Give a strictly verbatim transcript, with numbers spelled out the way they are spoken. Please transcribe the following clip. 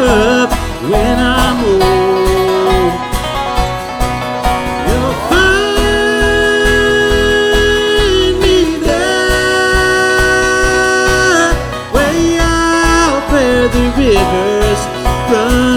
up when I'm old. You'll find me there, way out where the rivers run.